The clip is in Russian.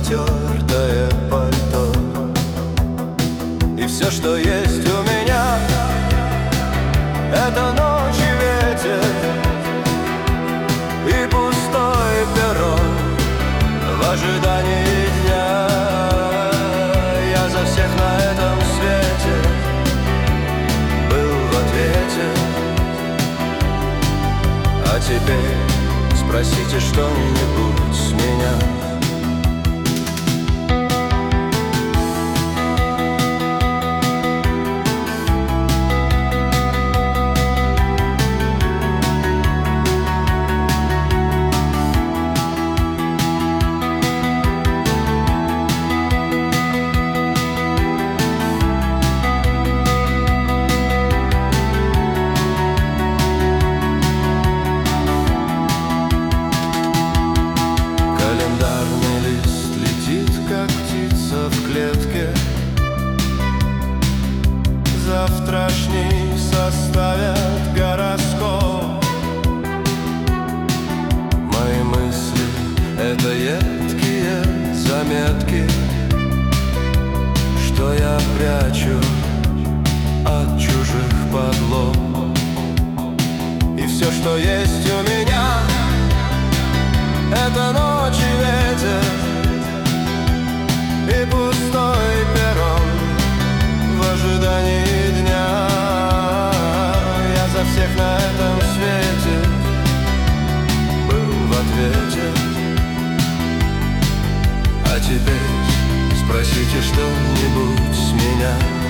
потертое пальто. И все, что есть у меня, это ночь и ветер и пустой перрон в ожидании дня. Я за всех на этом свете был в ответе. А теперь спросите что-нибудь с меня. Завтрашний составят гороскоп. Мои мысли — это едкие заметки, что я прячу от чужих подлог. И все, что есть у меня, это ночь и ветер и пустой перрон в ожидании дня. Я за всех на этом свете был в ответе. А теперь спросите что-нибудь с меня.